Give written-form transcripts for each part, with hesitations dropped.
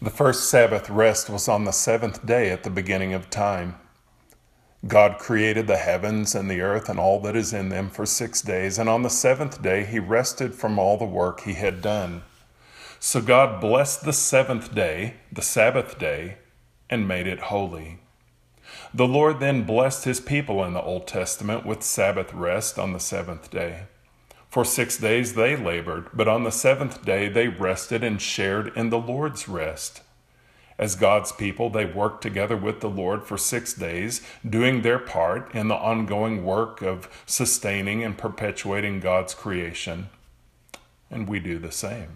The first Sabbath rest was on the seventh day at the beginning of time. God created the heavens and the earth and all that is in them for 6 days, and on the seventh day he rested from all the work he had done. So God blessed the seventh day, the Sabbath day, and made it holy. The Lord then blessed his people in the Old Testament with Sabbath rest on the seventh day. For 6 days they labored, but on the seventh day they rested and shared in the Lord's rest. As God's people, they worked together with the Lord for 6 days, doing their part in the ongoing work of sustaining and perpetuating God's creation. And we do the same.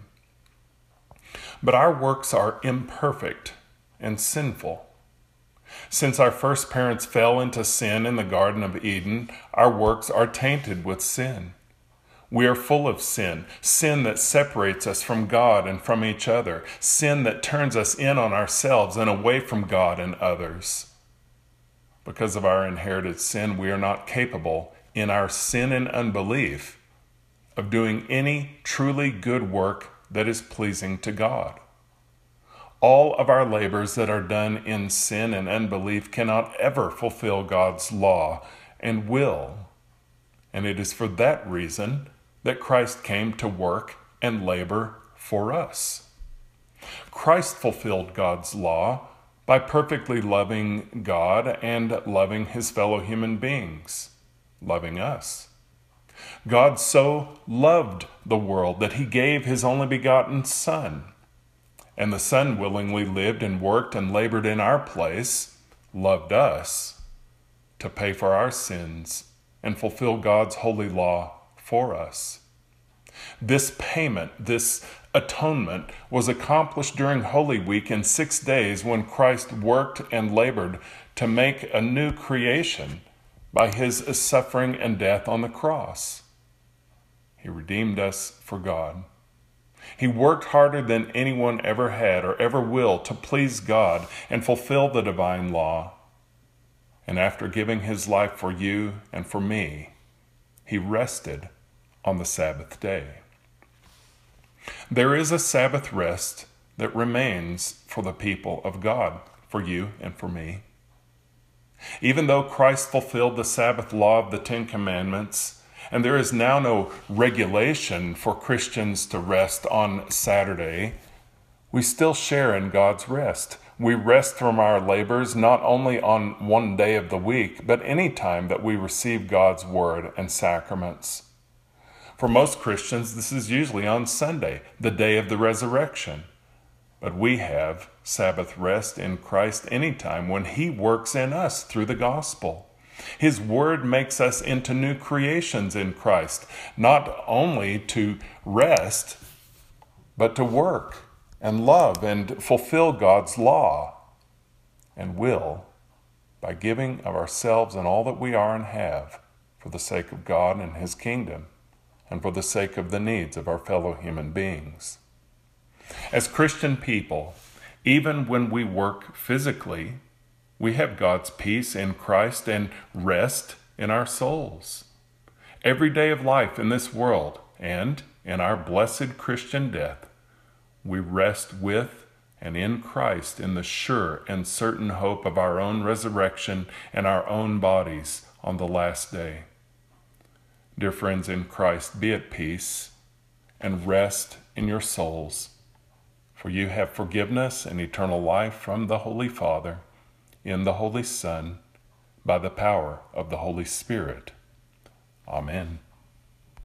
But our works are imperfect and sinful. Since our first parents fell into sin in the Garden of Eden, our works are tainted with sin. We are full of sin, sin that separates us from God and from each other, sin that turns us in on ourselves and away from God and others. Because of our inherited sin, we are not capable, in our sin and unbelief, of doing any truly good work that is pleasing to God. All of our labors that are done in sin and unbelief cannot ever fulfill God's law and will. And it is for that reason that Christ came to work and labor for us. Christ fulfilled God's law by perfectly loving God and loving his fellow human beings, loving us. God so loved the world that he gave his only begotten Son. And the Son willingly lived and worked and labored in our place, loved us, to pay for our sins and fulfill God's holy law for us. This payment, this atonement, was accomplished during Holy Week in 6 days when Christ worked and labored to make a new creation by his suffering and death on the cross. He redeemed us for God. He worked harder than anyone ever had or ever will to please God and fulfill the divine law. And after giving his life for you and for me, he rested on the Sabbath day. There is a Sabbath rest that remains for the people of God, for you and for me. Even though Christ fulfilled the Sabbath law of the Ten Commandments, and there is now no regulation for Christians to rest on Saturday, we still share in God's rest. We rest from our labors not only on one day of the week, but any time that we receive God's word and sacraments. For most Christians, this is usually on Sunday, the day of the resurrection. But we have Sabbath rest in Christ anytime when he works in us through the gospel. His word makes us into new creations in Christ, not only to rest, but to work and love and fulfill God's law and will by giving of ourselves and all that we are and have for the sake of God and his kingdom and for the sake of the needs of our fellow human beings. As Christian people, even when we work physically, we have God's peace in Christ and rest in our souls. Every day of life in this world and in our blessed Christian death, we rest with and in Christ in the sure and certain hope of our own resurrection and our own bodies on the last day. Dear friends in Christ, be at peace and rest in your souls, for you have forgiveness and eternal life from the Holy Father, in the Holy Son, by the power of the Holy Spirit. Amen.